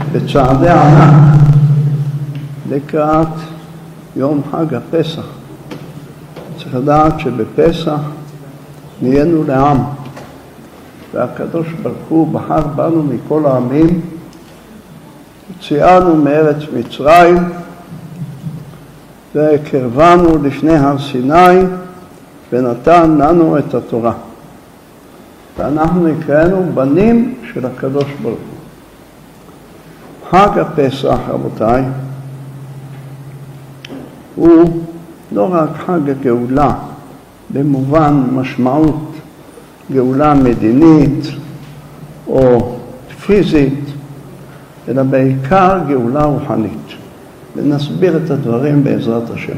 בצעדי ענק לקראת יום חג הפסח. צריך לדעת שבפסח נהיינו לעם, והקדוש ברוך הוא בחר בנו מכל העמים, הוציאנו מארץ מצרים וקרבנו לפני הר סיני ונתן לנו את התורה. ואנחנו נקראנו בנים של הקדוש ברוך הוא. חג הפסח, רבותיי, הוא לא רק חג הגאולה במובן משמעות גאולה מדינית או פיזית, אלא בעיקר גאולה רוחנית. ונסביר את הדברים בעזרת השם.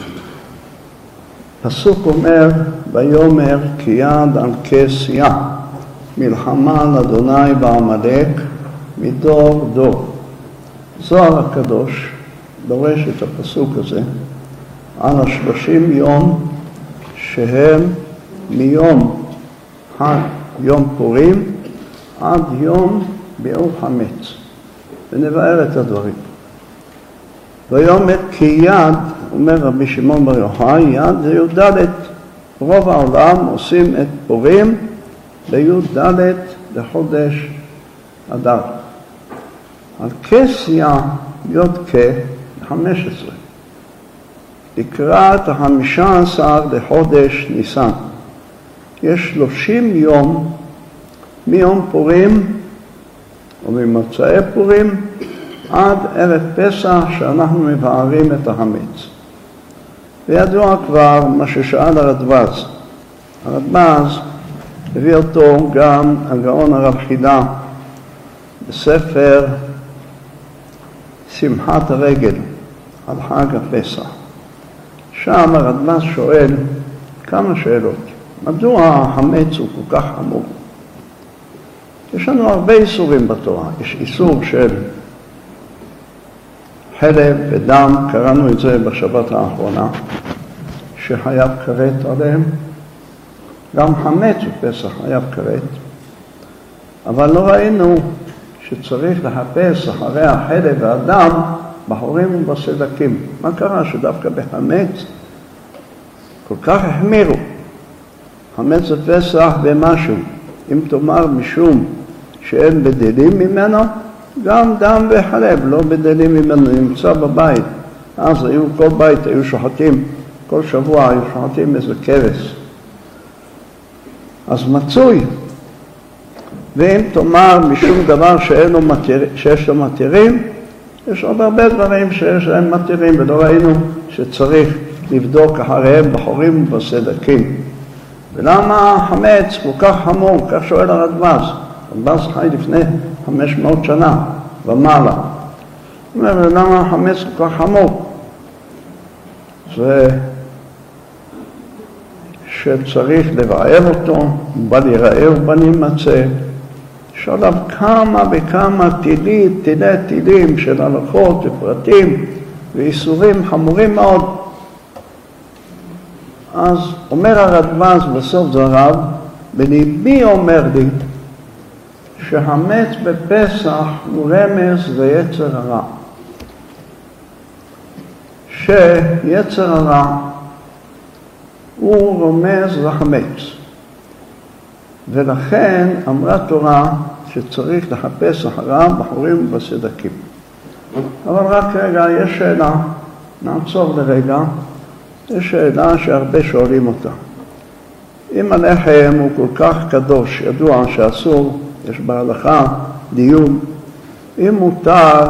פסוק אומר, ויאמר כי יד על כסייה, מלחמה על אדוני בעמלק מדור דור. זוהר הקדוש דורש את הפסוק הזה על 30 יום שהם מיום יום פורים עד יום ביעור חמץ, ונבאר את הדברים. ויאמר כי יד, אומר רבי שמעון בר יוחאי, יד זה י"ד. רוב העולם עושים את פורים בי"ד לחודש אדר. על כסייה י"ק 15, לקראת 15 לחודש ניסן. יש 30 יום מיום פורים או ממוצאי פורים עד ערב פסח שאנחנו מבארים את החמץ. וידוע כבר מה ששאל הרדב"ז. הרדב"ז הביא אותו גם הגאון הרב חידה בספר שמחת הרגל על חג הפסח. שם הרדב"ז שואל כמה שאלות. מדוע החמץ הוא כל כך חמור? יש לנו הרבה איסורים בתורה. יש איסור של חלב ודם, קראנו את זה בשבת האחרונה, שחייב כרת עליהם. גם חמץ בפסח חייב כרת. אבל לא ראינו שצריך לחפש אחרי החלב והדם בחורים ובסדקים. מה קרה שדווקא בחמץ כל כך החמירו? חמץ זה פסח במשהו. אם תאמר משום שאין בדלים ממנו, גם דם וחלב לא בדלים ממנו, נמצא בבית. אז כל בית היו שוחטים, כל שבוע היו שוחטים איזה כבש. אז מצוי. ואם תאמר משום דבר שיש לו מתירים, יש עוד הרבה דברים שיש להם מתירים, ולא ראינו שצריך לבדוק אחריהם בחורים ובסדקים. ולמה החמץ כל כך חמור? כך שואל הרדב"ז. הרדב"ז חי לפני 500 שנה ומעלה. הוא אומר, למה החמץ כל כך חמור? זה שצריך לבאר אותו, בל ייראה ובל יימצא. יש עליו כמה וכמה טילים של הלכות ופרטים ואיסורים חמורים מאוד. אז אומר הרדב"ז בסוף דבריו, בליבי אומר לי שהחמץ בפסח הוא רמז ליצר הרע. שיצר הרע הוא רומז לחמץ. ולכן אמרה תורה שצריך לחפש אחריו בחורים ובסדקים. אבל רק רגע, יש שאלה, נעצור לרגע. יש שאלה שהרבה שואלים אותה. אם הלחם הוא כל כך קדוש, ידוע שאסור, יש בהלכה דיון, אם מותר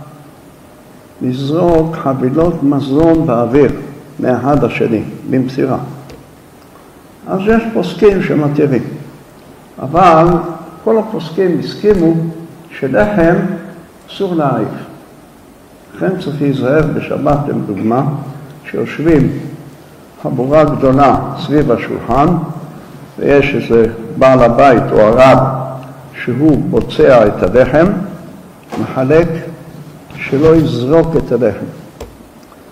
לזרוק חבילות מזון באוויר מאחד השני, במסירה. אז יש פוסקים שמתירים. אבל כל הפוסקים הסכימו שלחם אסור להעיף. לכן צריך להיזהר בשבת, לדוגמה, שיושבים חבורה גדולה סביב השולחן, ויש איזה בעל הבית או הרב שהוא בוצע את הלחם, מחלק שלא יזרוק את הלחם.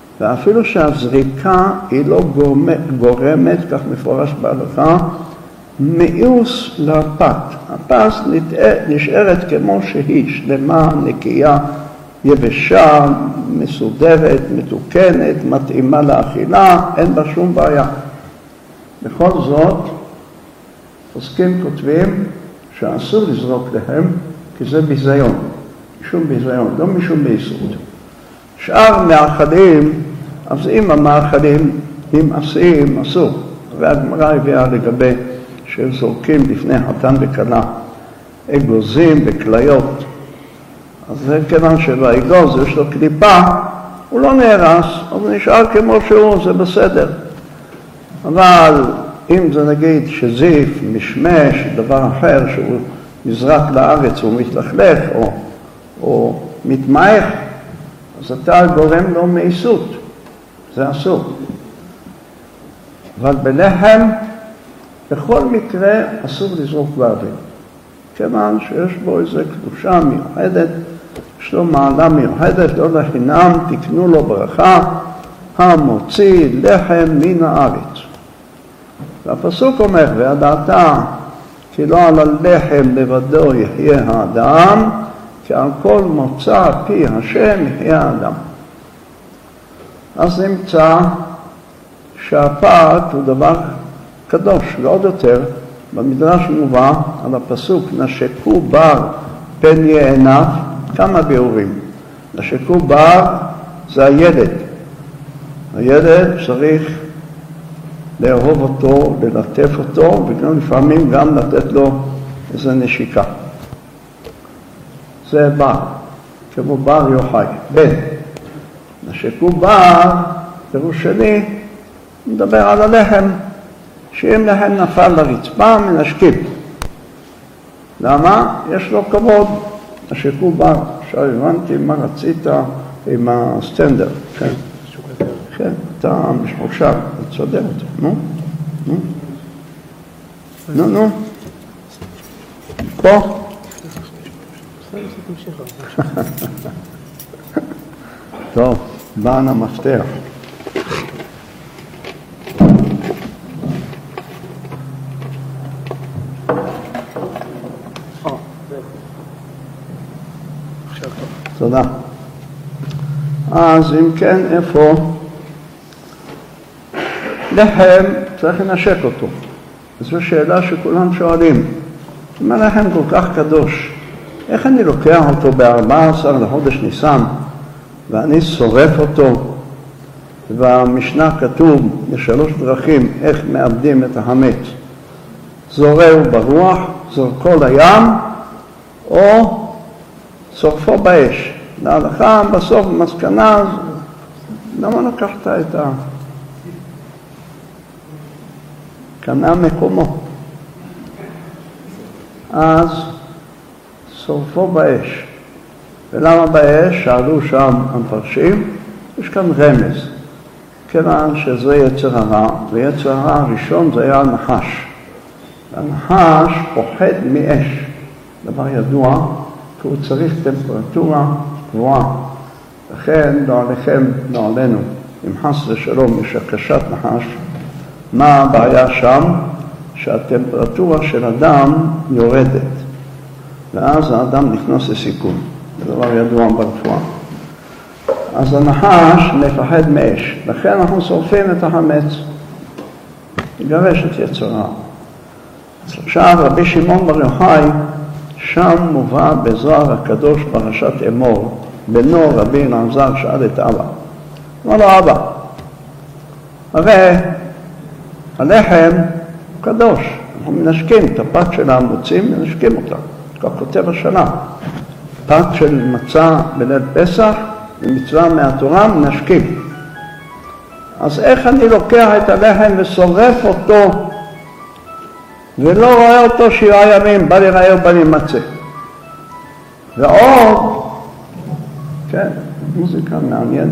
ואפילו שהזריקה היא לא גורמת, כך מפורש בהלכה, מיאוס לפת. הפס נשארת כמו שהיא, שלמה, נקייה, יבשה, מסודרת, מתוקנת, מתאימה לאכילה, אין בה שום בעיה. בכל זאת, פוסקים כותבים שאסור לזרוק להם, כי זה ביזיון, משום ביזיון, לא משום ביסוד. שאר מאכלים, אז אם המאכלים הם עשיים, אסור. והגמרא הביאה לגבי שזורקים לפני חתן וכלה אגוזים וכליות. אז זה כיוון שבאגוז יש לו קליפה, הוא לא נהרס, אז הוא נשאר כמו שהוא, זה בסדר. אבל אם זה נגיד שזיף, משמש, דבר אחר שהוא נזרק לארץ או מתלכלך או מתמעך, אז אתה גורם לו מאיסות, זה אסור. אבל בלחם, בכל מקרה אסור לזרוק באוויר. כיוון שיש בו איזו קדושה מיוחדת, יש לו מעלה מיוחדת, לא לחינם, תקנו לו ברכה, המוציא לחם מן הארץ. והפסוק אומר, והדעת כי לא על הלחם לבדו יחיה האדם, כי על כל מוצא פי השם יחיה האדם. אז נמצא שהפת הוא דבר קדוש, ועוד יותר, במדרש מובא על הפסוק, נשקו בר פן יעיניו, כמה ביאורים. נשקו בר זה הילד. הילד צריך לאהוב אותו, ללטף אותו, וגם לפעמים גם לתת לו איזו נשיקה. זה בר, כמו בר יוחאי, בן. נשקו בר, פירוש שני, מדבר על הלחם, שאם לחם נפל לרצפה, מנשקים. למה? יש לו כבוד. נשקו בר. עכשיו הבנתי מה רצית עם הסטנדר. כן. כן, אתה משמושר, אתה צודק אותו. נו? נו? נו, נו? פה? טוב, בען המפתח. תודה. אז אם כן, איפה? לחם צריך לנשק אותו. זו שאלה שכולם שואלים. אם הלחם כל כך קדוש, איך אני לוקח אותו ב-14 לחודש ניסן, ואני שורף אותו, והמשנה כתוב בשלוש דרכים איך מאבדים את החמץ. זורעו ברוח, זורקו לים, או שורפו באש. להלכה בסוף מסקנה, למה לקחת את קנה מקומו? אז שורפו באש. ולמה באש? שאלו שם המפרשים, יש כאן רמז. כיוון שזה יצר הרע, ויצר הרע הראשון זה היה הנחש. הנחש פוחד מאש, דבר ידוע, כי הוא צריך טמפרטורה גבוהה. לכן לא עליכם, לא עלינו, אם חס ושלום יש הקשת נחש, מה הבעיה שם? שהטמפרטורה של אדם יורדת, ואז האדם נכנס לסיכון. זה דבר ידוע ברפואה. אז הנחש מפחד מאש, לכן אנחנו שורפים את החמץ, לגרש את יצרה. עכשיו רבי שמעון בר יוחאי, שם מובא בזוהר הקדוש פרשת אמור, בנו רבי אלעזר שאל את אבא. אמר לו, אבא, הרי הלחם קדוש, אנחנו מנשקים את הפת של המוצים, מנשקים אותה, כך כותב השנה. פת של מצה בליל פסח, במצווה מהתורה, מנשקים. אז איך אני לוקח את הלחם ושורף אותו, ולא רואה אותו 7 ימים, בא לראה ובא להימצא. ועוד, כן, מוזיקה מעניינת,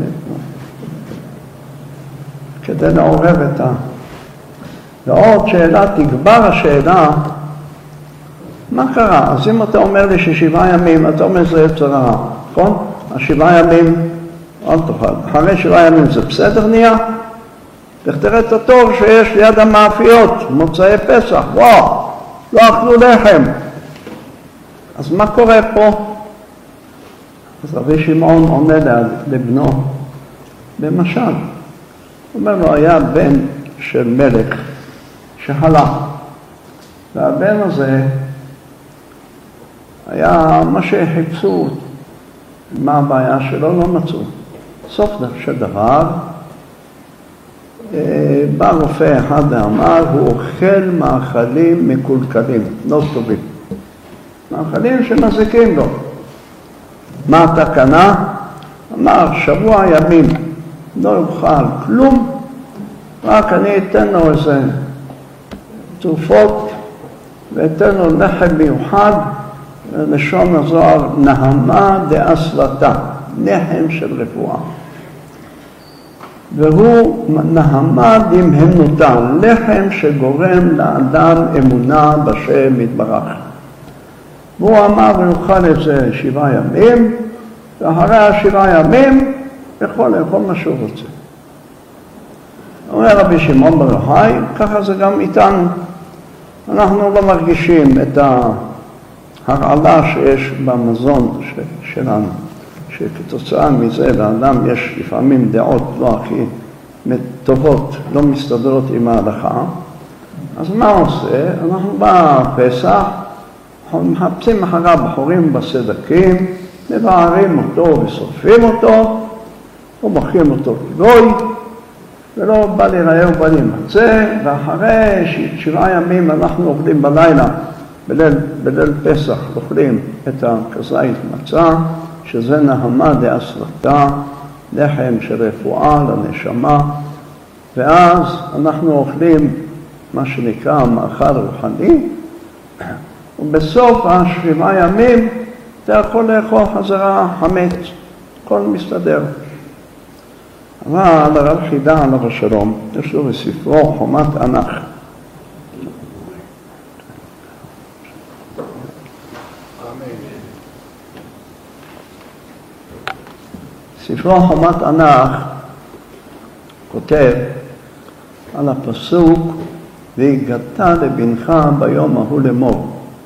כדי לעורר את ועוד שאלה, תגבר השאלה, מה קרה? אז אם אתה אומר לי ש7 ימים, אתה אומר זה יצר הרע, נכון? 7 ימים, אל תאכל. אחרי 7 ימים זה בסדר נהיה? תראה את התור שיש ליד המאפיות, מוצאי פסח, וואו, לא אכלו לחם. אז מה קורה פה? אז רבי שמעון עונה לבנו במשל. הוא אומר לו, היה בן של מלך שהלך, והבן הזה היה מה שחיפשו, מה הבעיה שלו, לא מצאו. סוף של דבר, בא רופא אחד ואמר, הוא אוכל מאכלים מקולקלים, לא טובים. מאכלים שמזיקים לו. מה התקנה? אמר, שבוע ימים לא יאכל כלום, רק אני אתן לו איזה תרופות, ואתן לו לחם מיוחד, לשון הזוהר, נהמה דאסלתה, לחם של רפואה. והוא נהמה דמהמנותה, לחם שגורם לאדם אמונה בשם יתברך. והוא אמר, ויאכל את זה 7 ימים, ואחרי 7 ימים, יכול לאכול מה שהוא רוצה. אומר רבי שמעון בר יוחאי, ככה זה גם איתנו. אנחנו לא מרגישים את ההרעלה שיש במזון שלנו, שכתוצאה מזה לאדם יש לפעמים דעות לא הכי טובות, לא מסתדרות עם ההלכה. אז מה עושה? אנחנו בפסח, מחפשים אחריו בחורים בסדקים, מבערים אותו ושורפים אותו, ומוכרים אותו כגוי, ולא בא להיראה ובא להימצא, ואחרי 7 ימים אנחנו אוכלים בלילה, בליל פסח אוכלים את הכזית מצה, שזה נהמה דאסלתה, לחם של רפואה לנשמה, ואז אנחנו אוכלים מה שנקרא מאכל רוחני, ובסוף 7 ימים אתה יכול לאכול חזרה חמץ, הכל מסתדר. אבל הרב חידה עליו השלום, יש לו בספרו חומת ענך. ספרו חומת ענך כותב על הפסוק, והגעת לבנך ביום ההוא לאמור.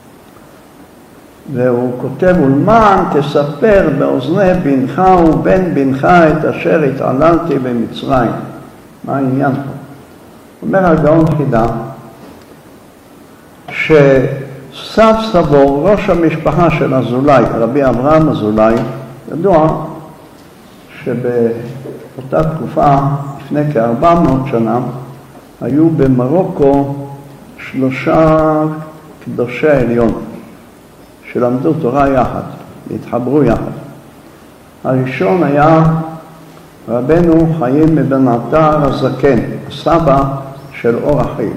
והוא כותב, ולמען תספר באוזני בנך ובן בנך את אשר התעללתי במצרים. מה העניין פה? אומר הגאון חידה, שסב סבור, ראש המשפחה של אזולאי, רבי אברהם אזולאי, ידוע שבאותה תקופה, לפני כ-400 שנה, היו במרוקו 3 קדושי העליון, שלמדו תורה יחד, התחברו יחד. הראשון היה רבנו חיים מבן עטר הזקן, הסבא של אור החיים.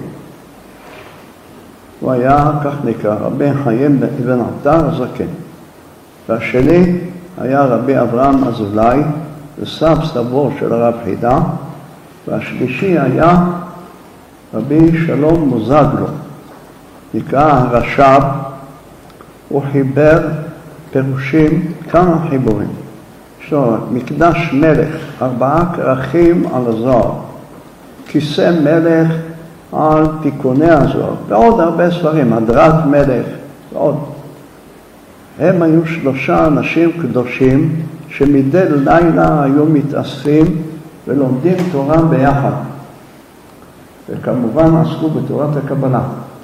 הוא היה, כך נקרא, רבי חיים מבן עטר הזקן. והשני היה רבי אברהם אזולאי, וסב סבו של הרב חידה. והשלישי היה רבי שלום מוזגלו, נקרא הרש"ב. הוא חיבר פירושים, כמה חיבורים. יש לו מקדש מלך, 4 כרכים על הזוהר, כיסא מלך על תיקוני הזוהר, ועוד הרבה ספרים, הדרת מלך, ועוד. הם היו 3 אנשים קדושים שמדי לילה היו מתאספים ולומדים תורה ביחד. וכמובן עסקו בתורת הקבלה.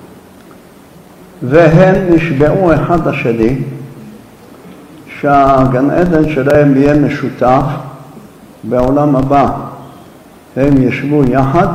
והם נשבעו אחד לשני שהגן עדן שלהם יהיה משותף בעולם הבא. הם ישבו יחד,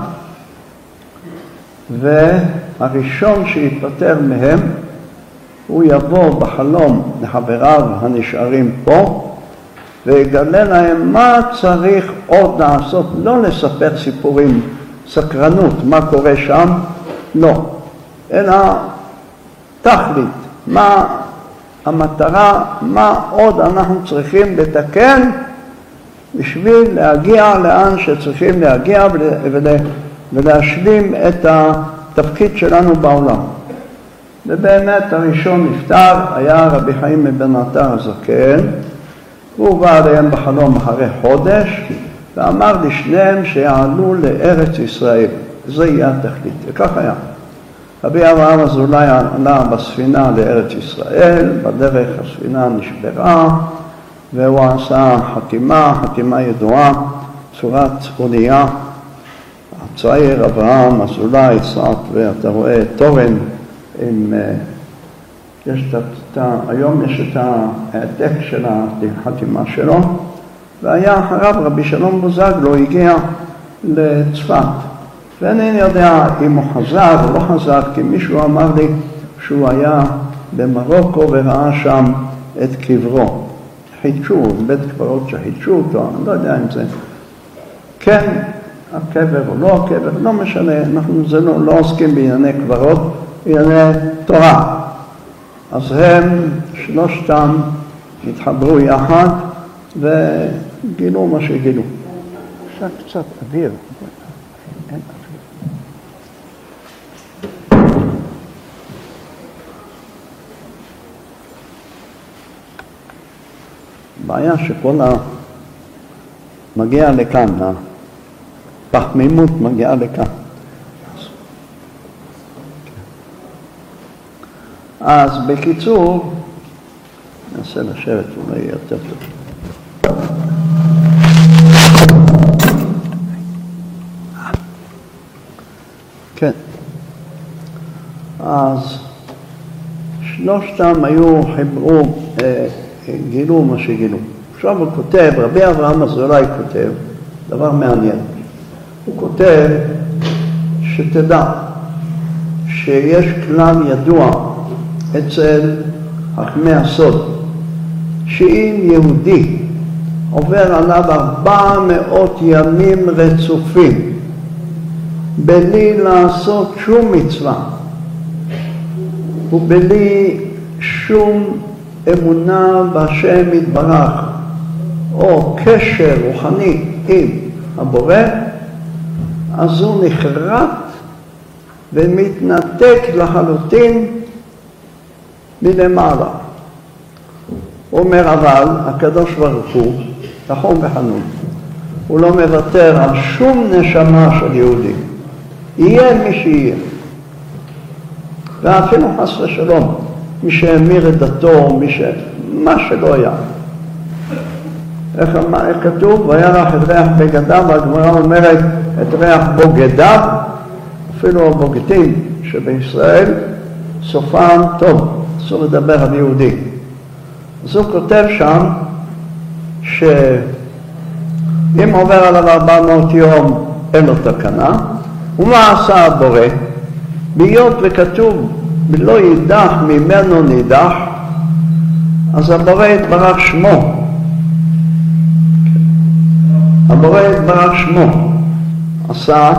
והראשון שיתפטר מהם הוא יבוא בחלום לחבריו הנשארים פה ויגלה להם מה צריך עוד לעשות, לא לספר סיפורים, סקרנות, מה קורה שם, לא, אלא תכלית, מה המטרה, מה עוד אנחנו צריכים לתקן בשביל להגיע לאן שצריכים להגיע ולהשלים את התפקיד שלנו בעולם. ובאמת הראשון נפטר, היה רבי חיים מבן עטר הזקן, הוא בא עליהם בחלום אחרי חודש, ואמר לשניהם שיעלו לארץ ישראל. זה יהיה התכלית, וכך היה. רבי אברהם אזולאי עלה בספינה לארץ ישראל, בדרך הספינה נשברה, והוא עשה חתימה ידועה, צורת אונייה. הצעיר אברהם אזולאי צעד, ואתה רואה תורן עם, היום יש את העתק של החתימה שלו, והיה אחריו רבי שלום בוזגלו, הגיע לצפת. ואני יודע אם הוא חזר או לא חזר, כי מישהו אמר לי שהוא היה במרוקו וראה שם את קברו. חידשו, בית קברות שחידשו אותו, אני לא יודע אם זה כן הקבר או לא הקבר, לא משנה, אנחנו לא עוסקים בענייני קברות, בענייני תורה. אז הם שלושתם התחברו יחד וגילו מה שגילו. קצת אוויר. בעיה שכל מגיע לכאן, הפחמימות מגיעה לכאן. אז בקיצור, ננסה לשבת, אולי יותר טוב. כן. אז שלושתם היו, חיברו, גילו מה שגילו. עכשיו הוא כותב, רבי אברהם אזולאי כותב, דבר מעניין. הוא כותב שתדע שיש כלל ידוע אצל חכמי הסוד, שאם יהודי עובר עליו 400 ימים רצופים בלי לעשות שום מצווה ובלי שום אמונה בהשם יתברך או קשר רוחני עם הבורא, אז הוא נחרט ומתנתק לחלוטין מלמעלה. הוא אומר אבל הקדוש ברוך הוא רחום וחנון, הוא לא מוותר על שום נשמה של יהודי, יהיה מי שיהיה, ואפילו חס ושלום מי שהמיר את דתו, מה שלא היה. איך כתוב? וירח את ריח בגדיו, והגמרא אומרת את ריח בוגדיו, אפילו הבוגדים שבישראל סופם טוב, אסור לדבר על יהודי. אז הוא כותב שם שאם עובר עליו 400 יום אין לו תקנה, ומה עשה הבורא? בהיות וכתוב ולא יידח ממנו נידח, אז הבורא יתברך שמו. הבורא יתברך שמו עשה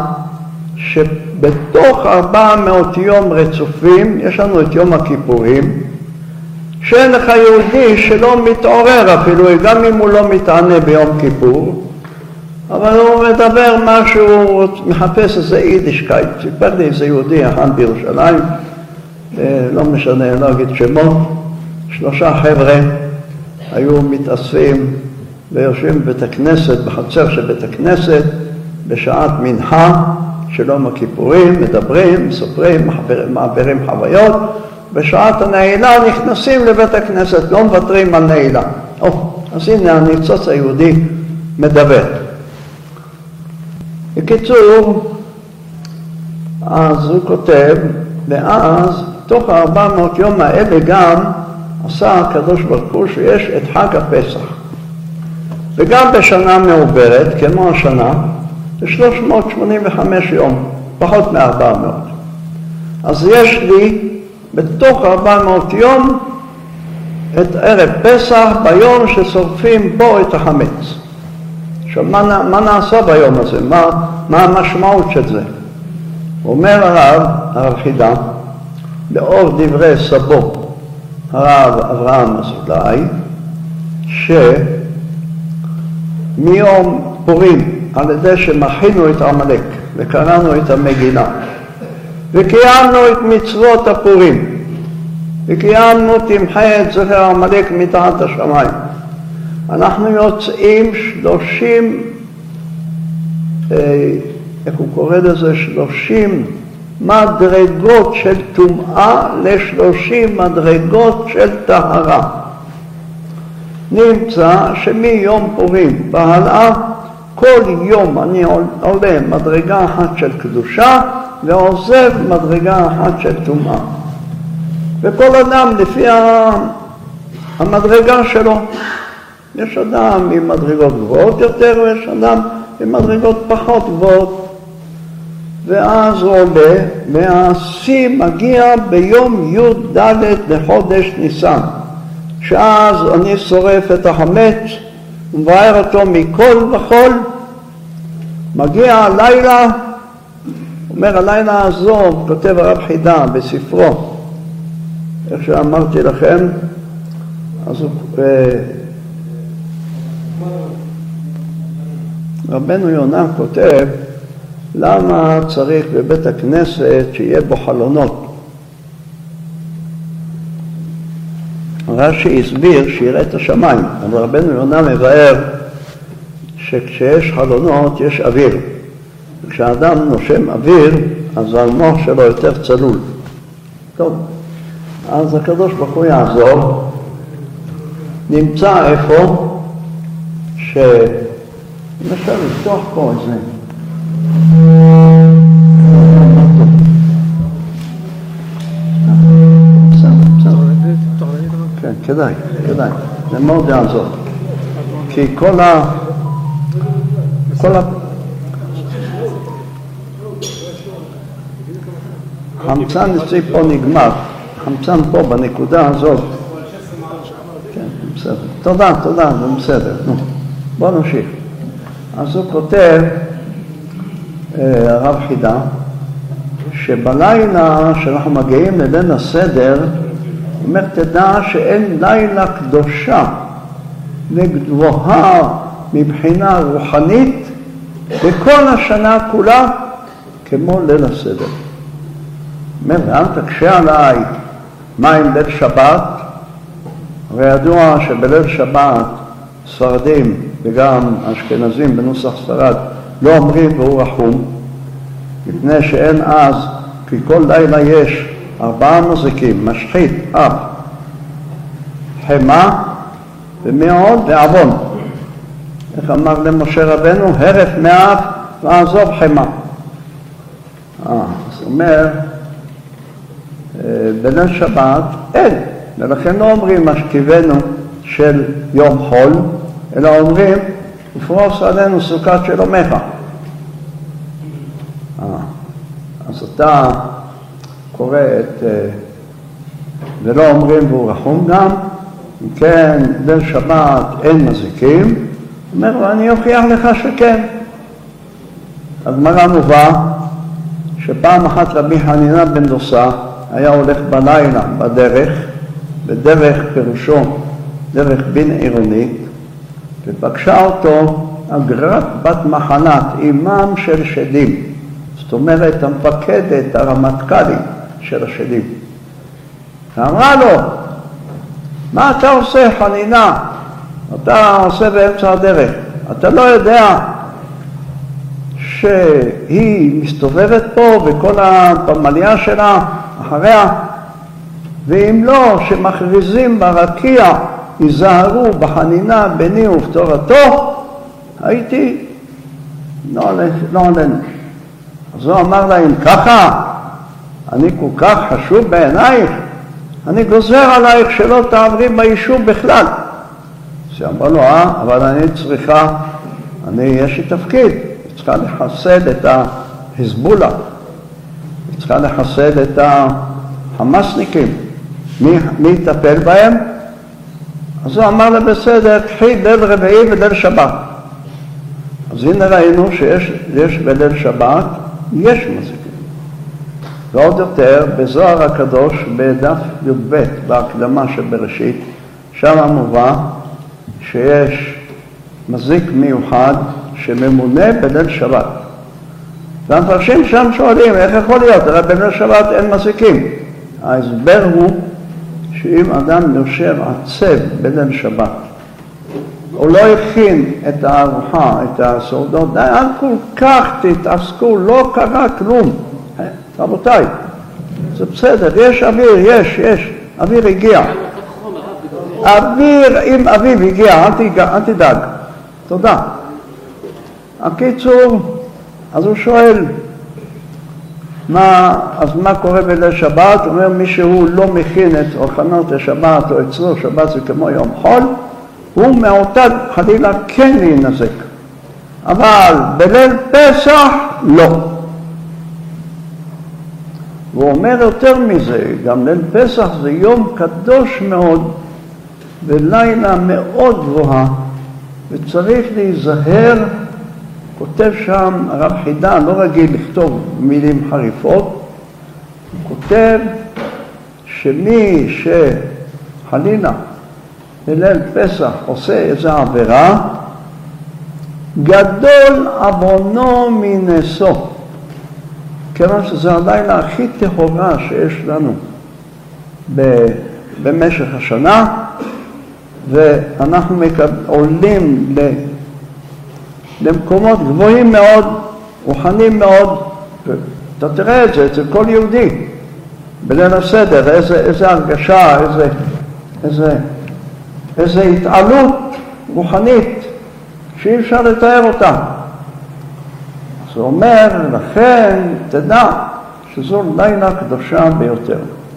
שבתוך 400 יום רצופים, יש לנו את יום הכיפורים, שאין לך יהודי שלא מתעורר אפילו, גם אם הוא לא מתענה ביום כיפור, אבל הוא מדבר משהו, הוא מחפש איזה יידישקייט. סיפר לי איזה יהודי אחד בירושלים, לא משנה, לא אגיד שמות, 3 חבר'ה היו מתאספים ויושבים בבית הכנסת, בחצר של בית הכנסת, בשעת מנחה של יום הכיפורים, מדברים, מספרים, מעבירים חוויות, בשעת הנעילה נכנסים לבית הכנסת, לא מוותרים על נעילה. אז הנה הניצוץ היהודי מדבר. בקיצור, אז הוא כותב, ואז תוך 400 יום האלה גם עשה הקדוש ברוך הוא שיש את חג הפסח. וגם בשנה מעוברת, כמו השנה, זה 385 יום, פחות מ-400. אז יש לי בתוך 400 יום את ערב פסח, ביום ששורפים בו את החמץ. עכשיו, מה נעשה ביום הזה? מה המשמעות של זה? אומר הרב חידה, לאור דברי סבו, הרב אברהם אזולאי, שמיום פורים, על ידי שמחינו את עמלק וקראנו את המגילה, וקיימנו את מצוות הפורים, וקיימנו תמחה את זכר עמלק מתחת השמיים, אנחנו יוצאים 30 איך הוא קורא לזה? 30 מדרגות של טומאה ל30 מדרגות של טהרה. נמצא שמיום פורים והלאה, כל יום אני עולה מדרגה אחת של קדושה ועוזב מדרגה אחת של טומאה. וכל אדם לפי המדרגה שלו. יש אדם עם מדרגות גבוהות יותר ויש אדם עם מדרגות פחות גבוהות. ואז הוא עולה, והשיא מגיע ביום י"ד לחודש ניסן. שאז אני שורף את החמץ ומבאר אותו מכל וכל. מגיע הלילה, אומר הלילה הזו, כותב הרב חידה בספרו, איך שאמרתי לכם, אז רבנו יונה כותב, למה צריך בבית הכנסת שיהיה בו חלונות? רש"י הסביר שיראה את השמיים, אבל רבנו יונה מבאר שכשיש חלונות יש אוויר. כשאדם נושם אוויר, אז המוח שלו יותר צלול. טוב, אז הקדוש ברוך הוא יעזור. נמצא איפה אפשר לפתוח פה איזה כן, כדאי, זה מאוד יעזור, כי כל החמצן אצלי פה נגמר, החמצן פה בנקודה הזאת. כן, בסדר. תודה, זה בסדר. בוא נמשיך. אז הוא כותב, הרב חידה, שבלילה שאנחנו מגיעים לליל הסדר, הוא אומר, תדע שאין לילה קדושה וגבוהה מבחינה רוחנית בכל השנה כולה כמו ליל הסדר. אומר, ואל תקשה עליי מה עם ליל שבת? הרי ידוע שבליל שבת ספרדים וגם אשכנזים בנוסח ספרד לא אומרים והוא רחום, מפני שאין אז, כי כל לילה יש 4 מזיקים, משחית, אף, חמה ומאוד ועוון. איך אמר למשה רבנו? הרף מאף ועזוב חמה. אז אומר, בליל שבת אין, ולכן לא אומרים משכיבנו של יום חול, אלא אומרים, ופרוס עלינו סוכת שלומך. אז אתה קורא את, ולא אומרים והוא רחום גם, כן, ליל שבת אין מזיקים, אומר, ואני אוכיח לך שכן. הגמרא מובא שפעם אחת רבי חנינא בן דוסה היה הולך בלילה בדרך פירושו, דרך בין עירונית, ופגשה אותו אגרת בת מחנת, אימם של שדים. זאת אומרת, המפקדת, הרמטכ"לית של השדים. ואמרה לו, מה אתה עושה חנינא? אתה עושה באמצע הדרך. אתה לא יודע שהיא מסתובבת פה וכל הפמליה שלה אחריה? ואם לא, שמכריזים ברקיע, ייזהרו בחנינא בני ובתורתו, הייתי לא עלינו. אז הוא אמר להם, ככה, אני כל כך חשוב בעינייך, אני גוזר עלייך שלא תעברי ביישוב בכלל. אז אמר לו, אבל אני צריכה, יש לי תפקיד, היא צריכה לחסד את ההזבולה, היא צריכה לחסד את החמאסניקים. מי יטפל בהם? אז הוא אמר לה, בסדר, קחי ליל רביעי וליל שבת. אז הנה ראינו שיש בליל שבת, יש מזיקים. ועוד יותר, בזוהר הקדוש, בדף י"ב, בהקדמה של בראשית, שם מובא שיש מזיק מיוחד שממונה בליל שבת. והמפרשים שם שואלים, איך יכול להיות? הרי בליל שבת אין מזיקים. ההסבר הוא שאם אדם יושב עצב בליל שבת, הוא לא הכין את הארוחה, את הסעודות, אל כל כך תתעסקו, לא קרה כלום. רבותיי, זה בסדר, יש אוויר, יש, אוויר הגיע. אוויר, אם אביב הגיע, אל תדאג. תודה. הקיצור, אז הוא שואל, אז מה קורה בליל שבת? הוא אומר, מי שהוא לא מכין את אוכלות לשבת, או אצלו שבת זה כמו יום חול, הוא מעוטד חלילה כן להינזק. אבל בליל פסח לא. והוא אומר יותר מזה, גם ליל פסח זה יום קדוש מאוד, ולילה מאוד גבוהה, וצריך להיזהר. כותב שם הרב חידה, לא רגיל לכתוב מילים חריפות, הוא כותב שמי שחלילה בליל פסח עושה איזו עבירה, גדול עוונו מנשוא, כיוון שזה הלילה הכי טהורה שיש לנו במשך השנה, ואנחנו עולים למקומות גבוהים מאוד, רוחניים מאוד, אתה תראה את זה אצל כל יהודי, בליל הסדר, איזה הרגשה, איזה התעלות רוחנית, שאי אפשר לתאר אותה. אז הוא אומר, לכן תדע שזו לילה קדושה ביותר.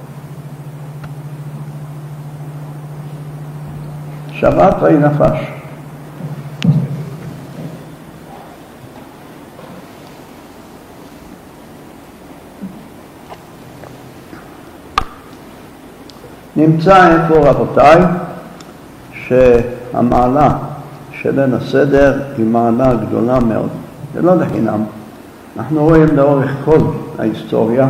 שבת ויהי נפש. נמצא איפה רבותיי שהמעלה של ליל הסדר היא מעלה גדולה מאוד. זה לא לחינם. אנחנו רואים לאורך כל ההיסטוריה.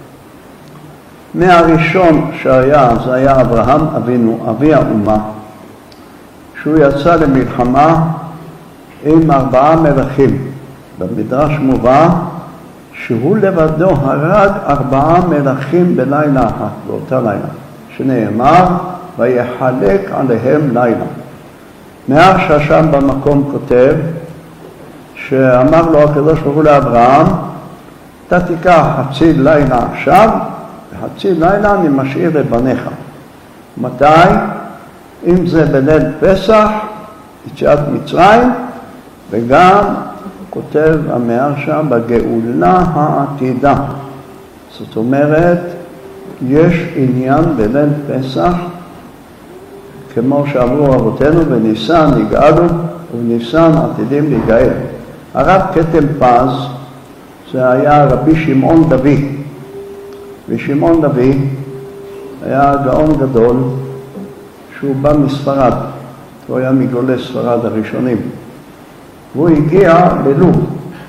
מהראשון שהיה, זה היה אברהם אבינו, אבי האומה, שהוא יצא למלחמה עם 4 מלכים. במדרש מובא שהוא לבדו הרג 4 מלכים בלילה אחת, באותה לילה. שנאמר, ויחלק עליהם לילה. מאח ששם במקום כותב, שאמר לו הקדוש ברוך הוא לאברהם, אתה תיקח חצי לילה עכשיו, וחצי לילה אני משאיר לבניך. מתי? אם זה בליל פסח, יציאת מצרים, וגם כותב המאר שם בגאולה העתידה. זאת אומרת, יש עניין בליל פסח, כמו שאמרו אבותינו, בניסן נגאלו ובניסן עתידים להיגאל. הרב כתם פז, זה היה רבי שמעון דבי. ושמעון דבי היה גאון גדול, שהוא בא מספרד, הוא היה מגולי ספרד הראשונים. והוא הגיע ללוב.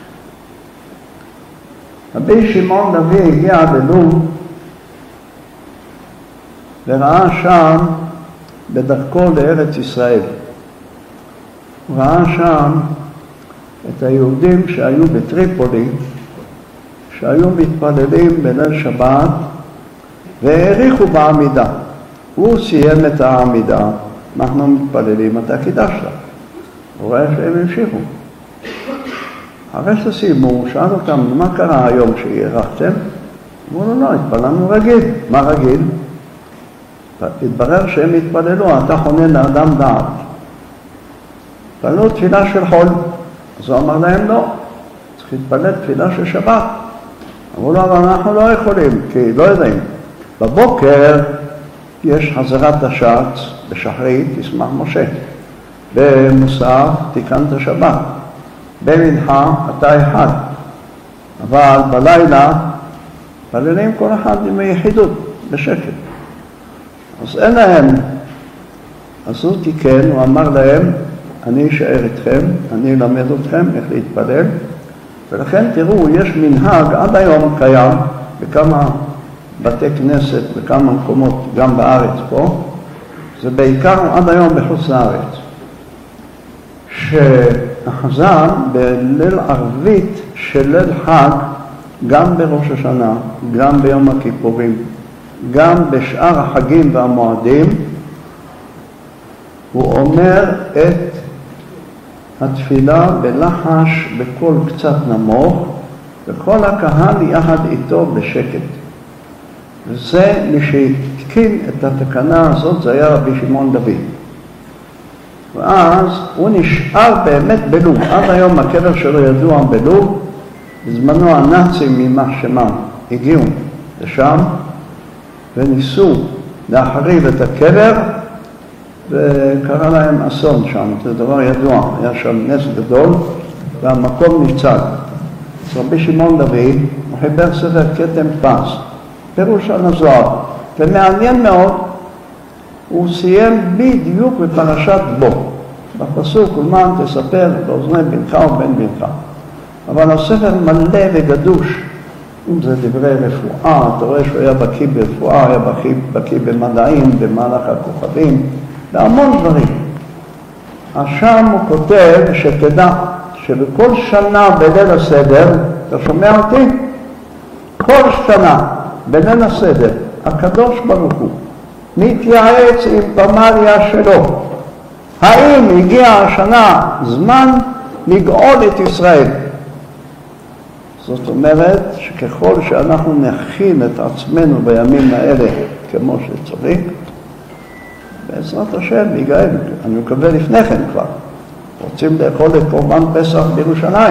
רבי שמעון דבי הגיע ללוב, וראה שם בדרכו לארץ ישראל. הוא ראה שם את היהודים שהיו בטריפולי, שהיו מתפללים בליל שבת, והעריכו בעמידה. הוא סיים את העמידה, אנחנו מתפללים, אתה קידשת. הוא רואה שהם המשיכו. אחרי שסיימו, שאל אותם, מה קרה היום שהערכתם? אמרו לו, לא, התפללנו רגיל. מה רגיל? התברר שהם התפללו, אתה חונן לאדם דעת. התפללו תפילה של חול. אז הוא אמר להם, לא, צריך להתפלל תפילה של שבת. אמרו לו, אבל אנחנו לא יכולים, כי לא יודעים. בבוקר יש חזרת השץ, בשחרית תשמח משה. במוסף תיקנת שבת. במנחה אתה אחד. אבל בלילה פללים כל אחד עם היחידות, בשקט. אז אין להם. אז הוא תיקן, הוא אמר להם, אני אשאר איתכם, אני אלמד אתכם איך להתפלל. ולכן תראו, יש מנהג עד היום קיים בכמה בתי כנסת, בכמה מקומות, גם בארץ פה, זה בעיקר עד היום בחוץ לארץ. שהחזן בליל ערבית של ליל חג, גם בראש השנה, גם ביום הכיפורים, גם בשאר החגים והמועדים, הוא אומר את התפילה בלחש בקול קצת נמוך, וכל הקהל יחד איתו בשקט. וזה מי שהתקין את התקנה הזאת, זה היה רבי שמעון דוד. ואז הוא נשאר באמת בלוב. עד היום הקבר שלו ידוע בלוב. בזמנו הנאצים יימח שמם הגיעו לשם וניסו להחריב את הקבר, וקרה להם אסון שם. זה דבר ידוע, היה שם נס גדול והמקום ניצל. אז רבי שמעון דוד הוא חיבר ספר כתם פס, פירוש על הזוהר, ומעניין מאוד, הוא סיים בדיוק בפרשת בו, בפסוק ולמען תספר באוזני בנך ובן בנך. אבל הספר מלא וגדוש, אם זה דברי רפואה, אתה רואה שהוא היה בקיא ברפואה, היה בקיא במדעים, במהלך הכוכבים, בהמון דברים. אז שם הוא כותב שתדע שבכל שנה בליל הסדר, אתה שומע אותי? כל שנה בליל הסדר, הקדוש ברוך הוא מתייעץ עם פמליה שלו. האם הגיע השנה זמן לגאול את ישראל? זאת אומרת שככל שאנחנו נכין את עצמנו בימים האלה כמו שצריך, בעזרת השם ייגאל. אני מקווה לפני כן כבר. רוצים לאכול את קורבן פסח בירושלים.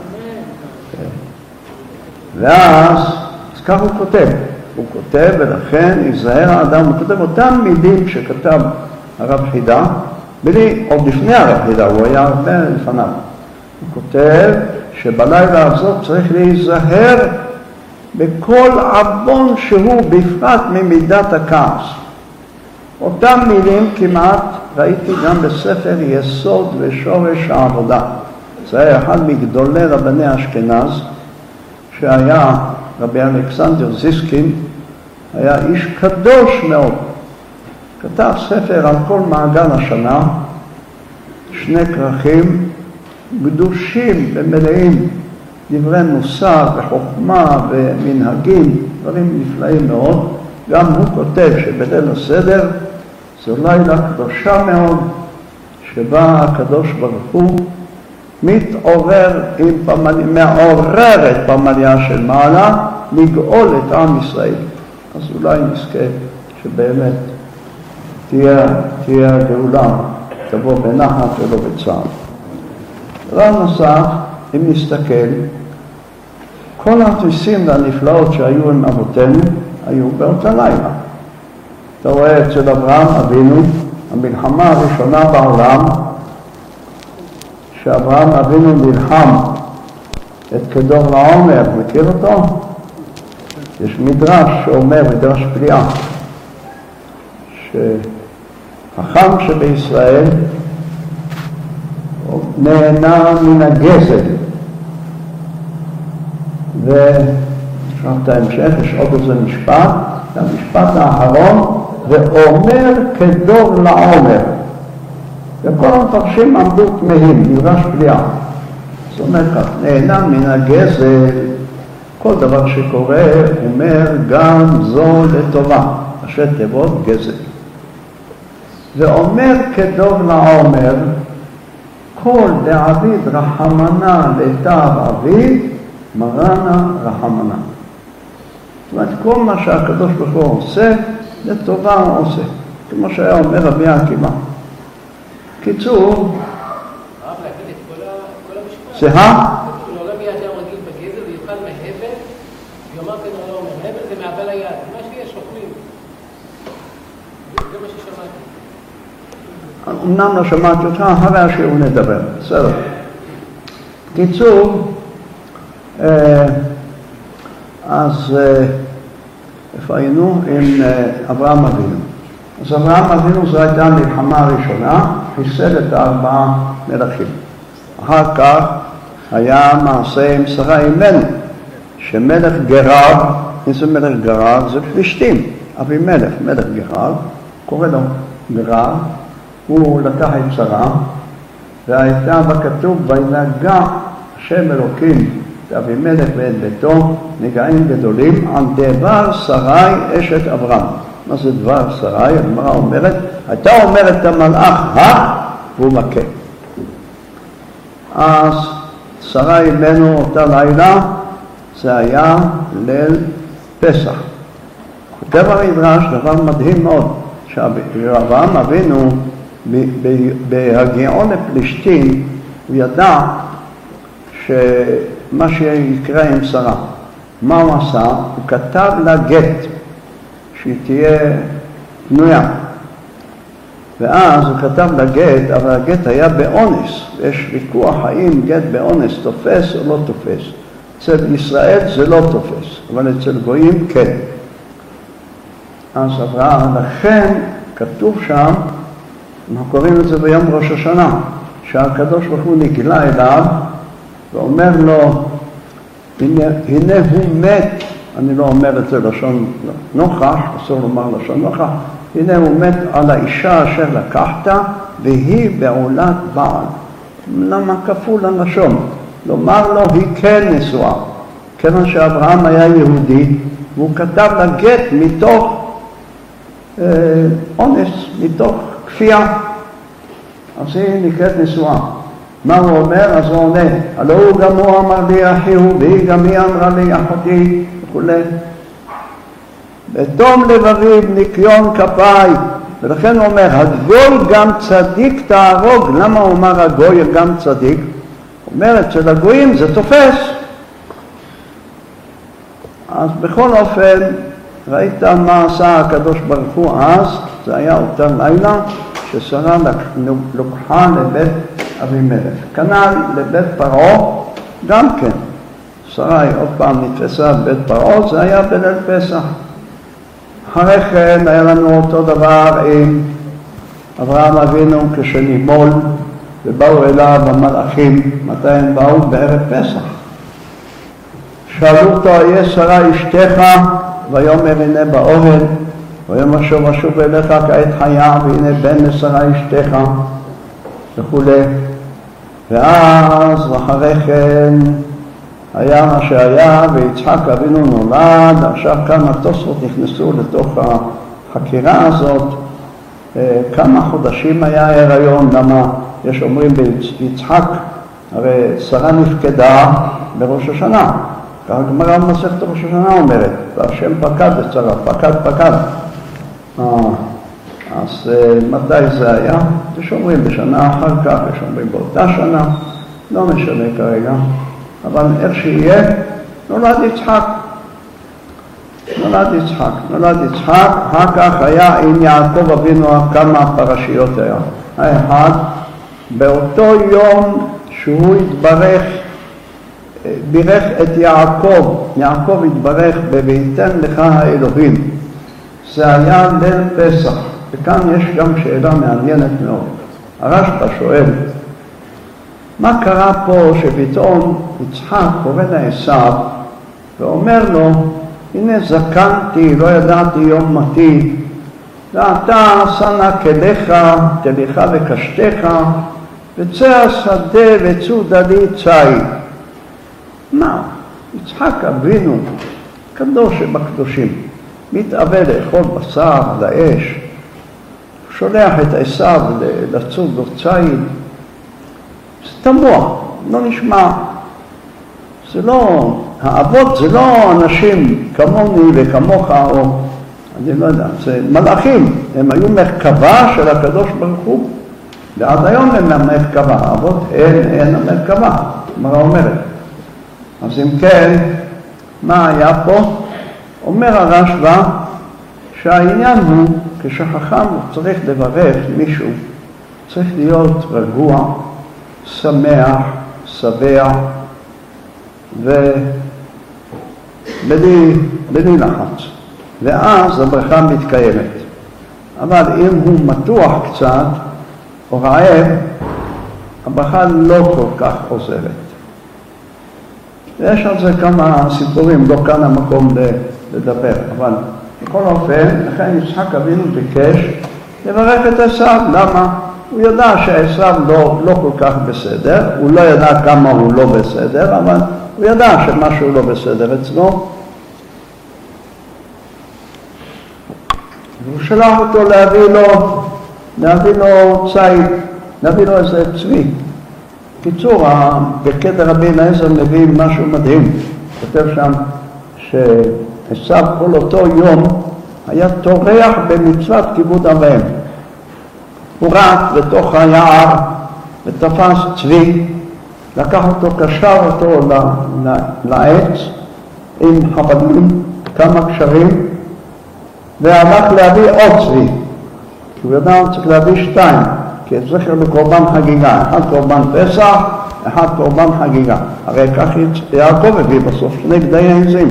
ואז כך הוא כותב. הוא כותב, ולכן ייזהר האדם, הוא כותב אותם מילים שכתב הרב חידה, עוד לפני הרב חידה, הוא היה הרבה לפניו. הוא כותב שבלילה הזאת צריך להיזהר בכל עוון שהוא, בפרט ממידת הכעס. אותם מילים כמעט ראיתי גם בספר יסוד ושורש העבודה. זה היה אחד מגדולי רבני אשכנז, שהיה רבי אלכסנדר זיסקין, היה איש קדוש מאוד. כתב ספר על כל מעגל השנה, 2 כרכים, קדושים ומלאים, דברי מוסר וחוכמה ומנהגים, דברים נפלאים מאוד. גם הוא כותב שבליל הסדר זו לילה קדושה מאוד, שבה הקדוש ברוך הוא מתעורר מעורר את פמליה של מעלה לגאול את עם ישראל. אז אולי נזכה שבאמת תהיה הגאולה, תבוא בנחת ולא בצער. דבר נוסף, אם נסתכל, כל הניסים והנפלאות שהיו עם אבותינו היו באותה לילה. אתה רואה אצל אברהם אבינו, המלחמה הראשונה בעולם, שאברהם אבינו נלחם את כדור לעומר, מכיר אותו? יש מדרש שאומר, מדרש פליאה, שהחכם שבישראל נהנה מן הגזל. ושאלת ההמשך, יש עוד איזה משפט, המשפט האחרון, ואומר כדור לעומר. וכל המפרשים עמדו תמהים, מדרש פליאה. זאת אומרת כך, נהנה מן הגזל, כל דבר שקורה אומר גם זו לטובה, ראשי תיבות גזל. ואומר כדור לעומר, כל דעביד רחמנה לתב אביד, מרנה רחמנה. זאת אומרת, כל מה שהקדוש ברוך הוא עושה, לטובה הוא עושה. כמו שהיה אומר רבי עקיבא. קיצור, הרב להגיד את כל המשפט. סליחה? לא רבי אדם רגיל בגזל, ויוכל מהבל, ויאמר כדור לעומר. מהבל זה מעבל היד, מה שיש אוכלים. זה מה ששמעתי. אמנם לא שמעתי אותך, אחרי השיעור נדבר. בסדר. קיצור, אז איפה היינו? עם אברהם אבינו. אז אברהם אבינו זו הייתה המלחמה הראשונה, חיסל את 4 מלכים. אחר כך היה מעשה עם שרה אימנו, שמלך גרר, איזה מלך גרר? זה פלישתים. אבימלך, מלך גרר, קורא לו גרר, הוא לקח את שרה, והייתה בכתוב, וינגע השם אלוקים את אבימלך ואת ביתו, נגעים גדולים, על דבר שרי אשת אברהם. מה זה דבר שרי? הגמרא אומרת, הייתה אומרת המלאך, והוא מכה. אז שרה אימנו אותה לילה, זה היה ליל פסח. כותב המדרש דבר מדהים מאוד, שאברהם אבינו בהגיעו לפלישתים, הוא ידע שמה שיקרה עם שרה. מה הוא עשה? הוא כתב לה גט, שהיא תהיה פנויה. ואז הוא כתב לה גט, אבל הגט היה באונס. יש ויכוח האם גט באונס תופס או לא תופס. אצל ישראל זה לא תופס, אבל אצל גויים כן. אז אברהם, לכן כתוב שם, אנחנו קוראים את זה ביום ראש השנה, שהקדוש ברוך הוא נגלה אליו ואומר לו, הנה הוא מת, אני לא אומר את זה לשון נוכח, אסור לומר לשון נוכח, הנה הוא מת על האישה אשר לקחת, והיא בעולת בעל. למה כפול הלשון? לומר לו, היא כן נשואה. כיוון שאברהם היה יהודי, והוא כתב לה גט מתוך אונס, מתוך כפייה. אז היא נקראת נשואה. מה הוא אומר? אז הוא עונה, הלא הוא גם הוא אמר לי אחי הוא, והיא גם היא אמרה לי אחותי, וכו'. בתום לבבי בניקיון כפיי, ולכן הוא אומר, הגוי גם צדיק תהרוג. למה הוא אמר הגוי גם צדיק? הוא אומר, אצל הגויים זה תופס. אז בכל אופן, ראית מה עשה הקדוש ברוך הוא אז, זה היה אותה לילה ששרה לוקחה לבית אבימלך. כנ"ל לבית פרעה, גם כן. שרה עוד פעם נתפסה בבית פרעה, זה היה בליל פסח. אחרי כן היה לנו אותו דבר עם אברהם אבינו כשנימול, ובאו אליו המלאכים. מתי הם באו? בערב פסח. שאלו אותו, איה שרה אשתך? ויאמר הנה באוהל, ויאמר שוב אליך כעת חיה, והנה בן לשרה אשתך, וכו'. ואז אחרי כן היה מה שהיה, ויצחק אבינו נולד. עכשיו כמה תוספות נכנסו לתוך החקירה הזאת, כמה חודשים היה ההיריון, למה יש אומרים ביצחק, הרי שרה נפקדה בראש השנה, כך הגמרא במסכת ראש השנה אומרת, והשם פקד את שרה, פקד. אז מתי זה היה? יש אומרים בשנה אחר כך, יש אומרים באותה שנה, לא משנה כרגע, אבל איך שיהיה, נולד יצחק. אחר כך היה עם יעקב אבינו כמה פרשיות היה. האחד, באותו יום שהוא בירך את יעקב התברך בביתן לך האלוהים. זה היה ליל פסח, וכאן יש גם שאלה מעניינת מאוד. הרשב"א שואל, מה קרה פה שפתאום יצחק קורא לעשיו ואומר לו, הנה זקנתי, לא ידעתי יום מתי, ואתה שנה כליך, תליך וקשתך, וצא השדה וצודה לי ציד. מה? יצחק אבינו, קדוש שבקדושים, מתאווה לאכול בשר על האש, שולח את עשיו לצוד לו ציד. זה תמוה, לא נשמע. זה לא, האבות זה לא אנשים כמוני וכמוך, או אני לא יודע, זה מלאכים. הם היו מרכבה של הקדוש ברוך הוא, ועד היום הם המרכבה. האבות אין המרכבה, מה אומרת. אז אם כן, מה היה פה? אומר הרשב"א שהעניין הוא, כשחכם צריך לברך מישהו, צריך להיות רגוע, שמח, שבע, ובלי לחץ. ואז הברכה מתקיימת. אבל אם הוא מתוח קצת, או רעב, הברכה לא כל כך עוזרת. ויש על זה כמה סיפורים, לא כאן המקום לדבר, אבל בכל אופן, לכן יצחק אבינו ביקש לברך את עשיו. למה? הוא ידע שעשיו לא כל כך בסדר, הוא לא ידע כמה הוא לא בסדר, אבל הוא ידע שמשהו לא בסדר אצלו. והוא שלח אותו להביא לו ציד, להביא לו איזה צבי. קיצור, בקטע רבי אליעזר מביא משהו מדהים. כותב שם שעשיו כל אותו יום היה טורח במצוות כיבוד אביהם. הוא רץ בתוך היער ותפס צבי, לקח אותו, קשר אותו לעץ עם חבלים, כמה קשרים, והלך להביא עוד צבי. כי הוא ידע צריך להביא 2, כי זכר לקורבן חגיגה, אחד קורבן פסח, אחד קורבן חגיגה. הרי כך יעקב הביא בסוף 2 גדיי עזים.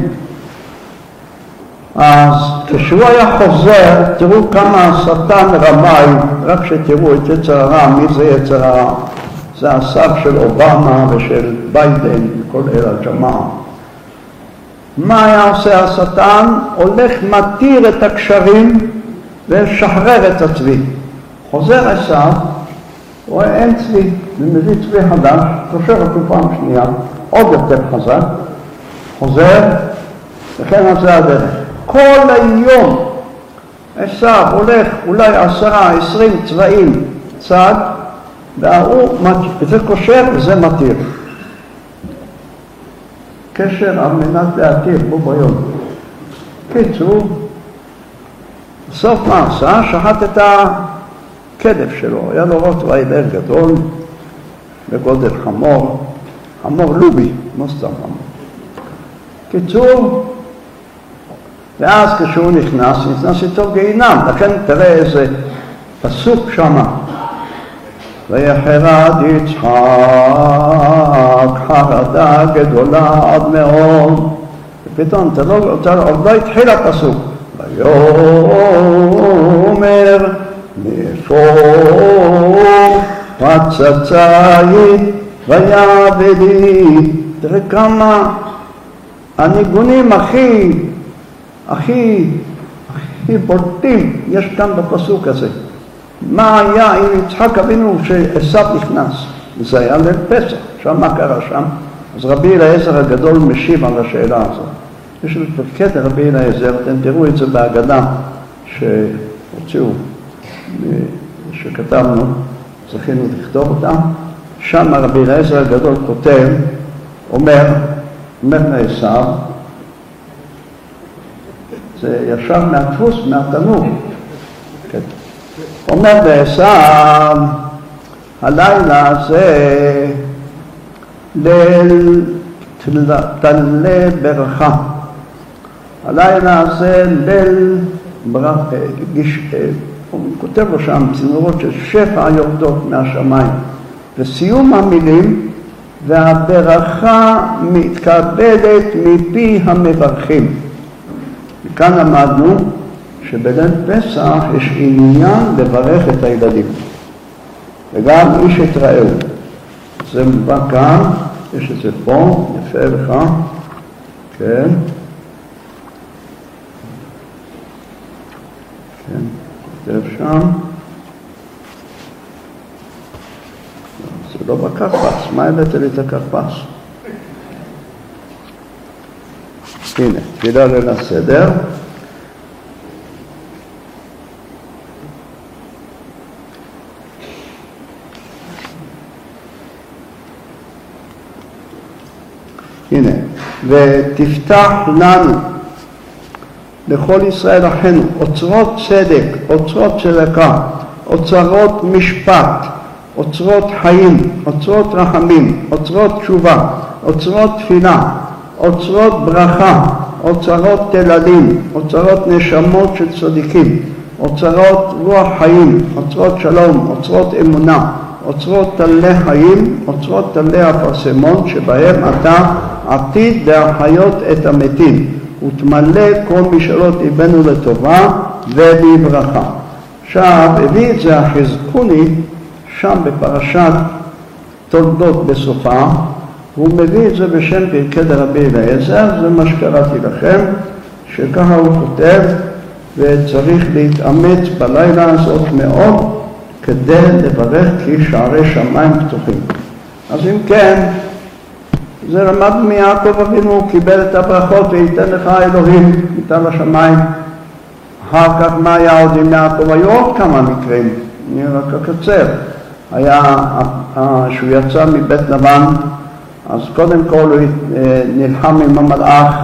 אז כשהוא היה חוזר, תראו כמה השטן רמאי, רק שתראו את יצר הרע, מי זה יצר הרע? זה הסב של אובמה ושל ביידן וכל אלה הג'מאעה. מה היה עושה השטן? הולך מתיר את הקשרים ושחרר את הצבי. חוזר עשיו, רואה אין צבי, ומביא צבי חדש, קושר אותו פעם שנייה, עוד יותר חזק, חוזר, וכן עשה הדרך. כל היום עשיו הולך אולי 10-20 צבעים צד, וזה קושר וזה מתיר. קשר על מנת להתיר בו ביום. קיצור, בסוף מה עשה? שחט את הכדף שלו. היה לו רוטוויילר גדול, בגודל חמור, חמור לובי, לא סתם חמור. קיצור, ואז כשהוא נכנס איתו גיהינם. לכן תראה איזה פסוק שמה. ויחרד יצחק חרדה גדולה עד מאוד. ופתאום עוד לא התחיל הפסוק. ויאמר נשום פצצאית ויעבדי. תראה כמה הניגונים הכי בולטים יש כאן בפסוק הזה. מה היה עם יצחק אבינו שעשיו נכנס? זה היה ליל פסח. עכשיו מה קרה שם? אז רבי אליעזר הגדול משיב על השאלה הזאת. יש בקטע רבי אליעזר, אתם תראו את זה בהגדה שהוציאו, שכתבנו, צריכים לכתוב אותה. שם רבי אליעזר הגדול כותב, אומר לעשיו, זה ישר מהדפוס, מהתנור. אומר לעשיו, הלילה הזה ליל תלה ברכה. הלילה הזה ליל ברכה, הוא כותב לו שם צינורות של שפע יורדות מהשמיים. וסיום המילים, והברכה מתקבלת מפי המברכים. וכאן למדנו שבליל פסח יש עניין לברך את הילדים. וגם איש את רעהו. זה מבא כאן, יש את זה פה, יפה לך, כן. כן, כותב שם. זה לא בכרפס, מה הבאת לי את הכרפס? הנה, תפילה ליל הסדר. הנה, ותפתח לנו, לכל ישראל אחינו, אוצרות צדק, אוצרות צדקה, אוצרות משפט, אוצרות חיים, אוצרות רחמים, אוצרות תשובה, אוצרות תפילה, אוצרות ברכה, אוצרות תלדים, אוצרות נשמות של צדיקים, אוצרות רוח חיים, אוצרות שלום, אוצרות אמונה, אוצרות תלי חיים, אוצרות תלי הפרסמון, שבהם אתה עתיד להחיות את המתים, ותמלא כל משאלות ליבנו לטובה ולברכה. עכשיו, הביא את זה החזקוני, שם בפרשת תולדות בסופה, הוא מביא את זה בשם פרקי דרבי אליעזר, זה מה שקראתי לכם, שככה הוא כותב, וצריך להתאמץ בלילה הזאת מאוד, כדי לברך כי שערי שמיים פתוחים. אז אם כן, זה למד מיעקב אבינו, הוא קיבל את הברכות וייתן לך אלוהים, ייתן לשמיים. אחר כך מה היה עוד עם יעקב? היו עוד כמה מקרים, אני רק אקצר. היה שהוא יצא מבית לבן, אז קודם כל הוא נלחם עם המלאך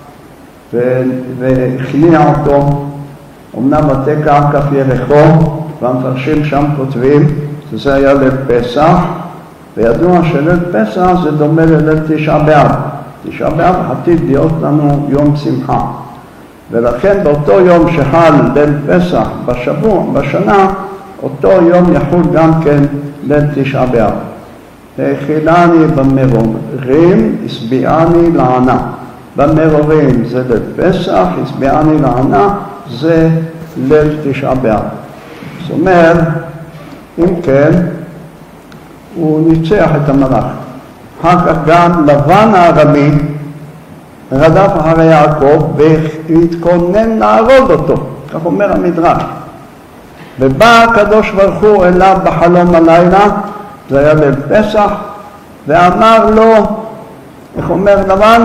והכניע אותו, אמנם ותקע כף ירחו, והמפרשים שם כותבים שזה היה ליל פסח, וידוע שליל פסח זה דומה לליל תשעה באב. תשעה באב עתיד להיות לנו יום שמחה, ולכן באותו יום שחל ליל פסח בשנה, אותו יום יחול גם כן ליל תשעה באב. האכילני במרורים, הסביעני לענה. במרורים זה ליל פסח, הסביעני לענה זה ליל תשעה באב. זאת אומרת, אם כן, הוא ניצח את המלאך. אחר כך גם לבן הארמי רדף אחרי יעקב והתכונן להרוג אותו, כך אומר המדרש. ובא הקדוש ברוך הוא אליו בחלום הלילה, זה היה ליל פסח, ואמר לו, איך אומר לבן?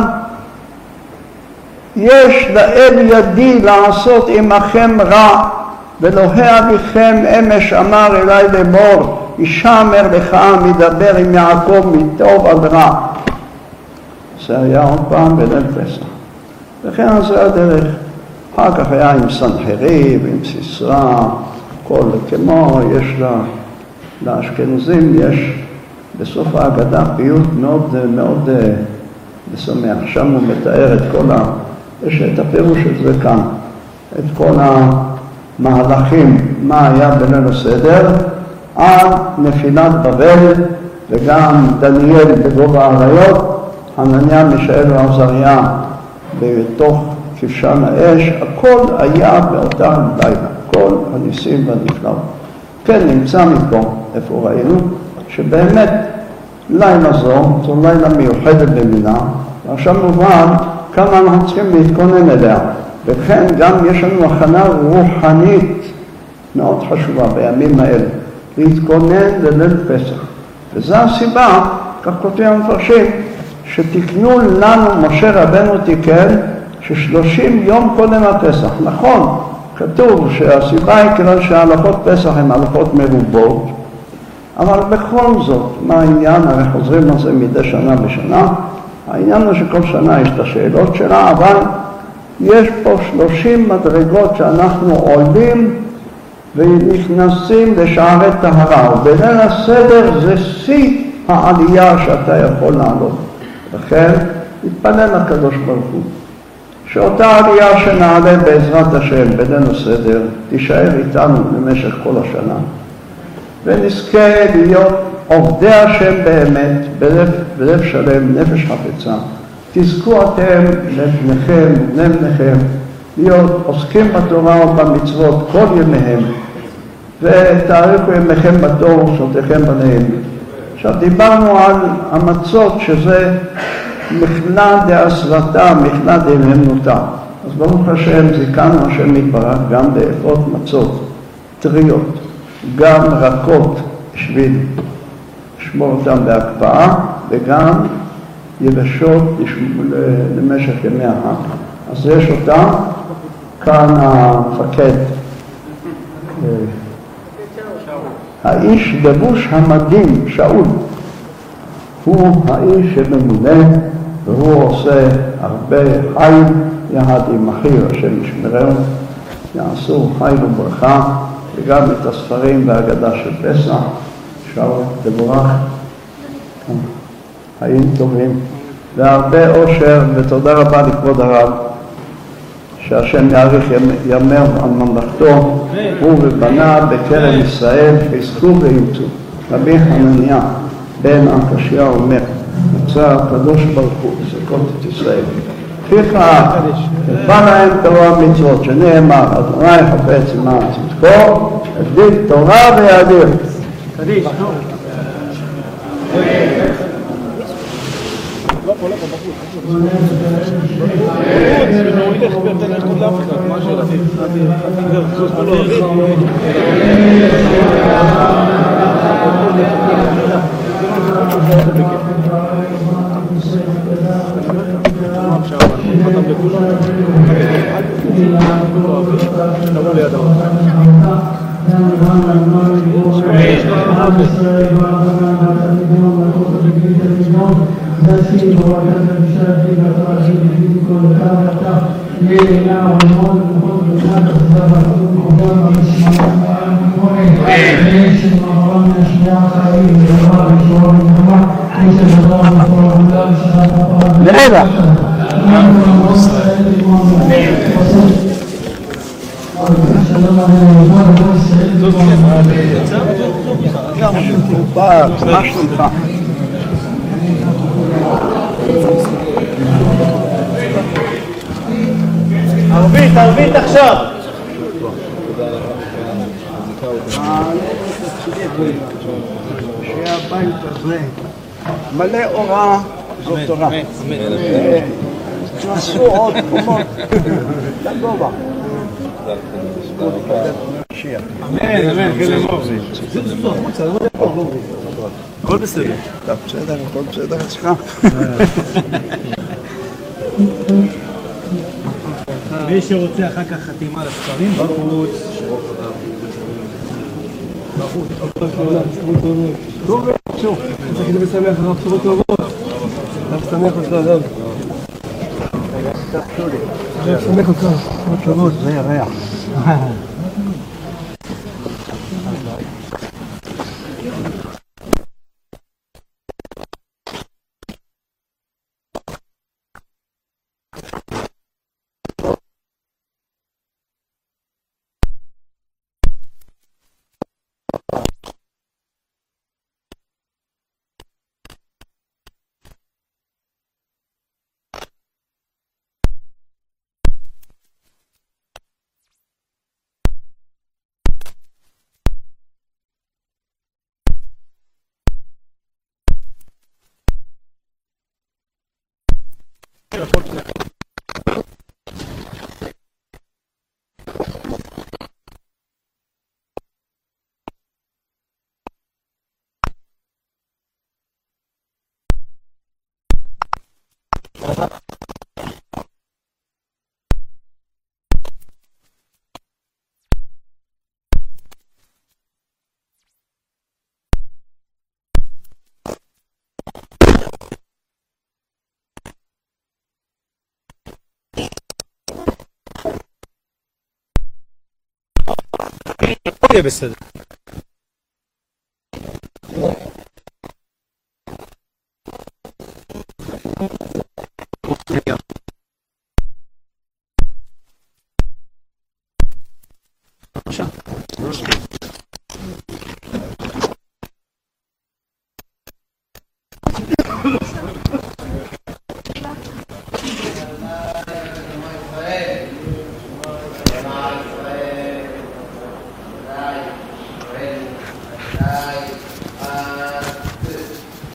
יש לאל ידי לעשות עמכם רע, ואלוהי אביכם אמש אמר אלי לאמור, ישמר לך מדבר עם יעקב מטוב עד רע. זה היה עוד פעם בליל פסח. וכן זה הדרך. אחר כך היה עם סנחריב, עם סיסרא, כל כמו יש לאשכנזים, יש בסוף ההגדה פיוט מאוד מאוד משמח. שם הוא מתאר את כל יש את הפירוש של זה כאן, את כל המהלכים, מה היה בליל הסדר, עד נפילת בבל, וגם דניאל בגובה האריות, חנניה, מישאל ועזריה בתוך כבשן האש, הכל היה באותה לילה, כל הניסים והנפלאות. כן, נמצא מפה, איפה ראינו, שבאמת לילה זו לילה מיוחדת במינה, ועכשיו מובן כמה אנחנו צריכים להתכונן אליה. וכן גם יש לנו הכנה רוחנית מאוד חשובה בימים האלה, להתכונן לליל פסח. וזו הסיבה, כך כותבים המפרשים, שתקנו לנו, משה רבנו תיקן, ש30 יום קודם הפסח. נכון, כתוב שהסיבה היא כיוון שההלכות פסח הן הלכות מרובות, אבל בכל זאת, מה העניין? הרי חוזרים על זה מדי שנה בשנה. העניין הוא שכל שנה יש את השאלות שלה, אבל יש פה 30 מדרגות שאנחנו עולים ונכנסים לשערי טהרה, ובליל הסדר זה שיא העלייה שאתה יכול לעלות. לכן התפלל לקדוש ברוך הוא שאותה עלייה שנעלה בעזרת השם בליל הסדר תישאר איתנו במשך כל השנה, ונזכה להיות עובדי השם באמת בלב שלם, נפש חפצה. תזכו אתם לבניכם ובני להיות עוסקים בתורה ובמצוות כל ימיהם, ותאריכו ימיכם בתור ושנותיכם בניהם. עכשיו דיברנו על המצות, שזה מכלה דאסרתה, מכלה דאמנותה. אז ברוך השם זיכנו השם יתברך גם לאפות מצות טריות, גם רכות בשביל לשמור אותם בהקפאה, וגם יבשות למשך ימי החג. אז יש אותם, כאן המפקד, האיש לבוש המדים, שאול, הוא האיש שממונה, והוא עושה הרבה חיים יחד עם אחיר, השם ישמרהו, יעשו חיים וברכה, וגם את הספרים והאגדה של פסח, שאול תבורך, חיים טובים, והרבה אושר, ותודה רבה לכבוד הרב, שהשם יאריך ימי על ממלכתו, הוא ובניו בקרב ישראל, חזקו וימצאו. רבי חנניה בן עקשיא אומר, מצא הקדוש ברוך הוא לזכות את ישראל. לפיכך, בא להם תורה ומצוות, שנאמר, אדוני חפץ למען צדקו, הבדיל תורה ויאדיר. קדיש. מה שלומך? ערבית עכשיו. שהבית הזה מלא אורה, זאת תורה. תנסו עוד קומות לגובה. אמן, כן אמור. הכל בסדר. הכל בסדר אצלך. מי שרוצה אחר כך חתימה לספרים בחוץ. טוב, שוב. צריך כדי בשמח לך בשורות טובות. אתה שמח אותך, אדם. אני שמח אותך, בשורות טובות. זה ירח. יהיה בסדר. בבקשה.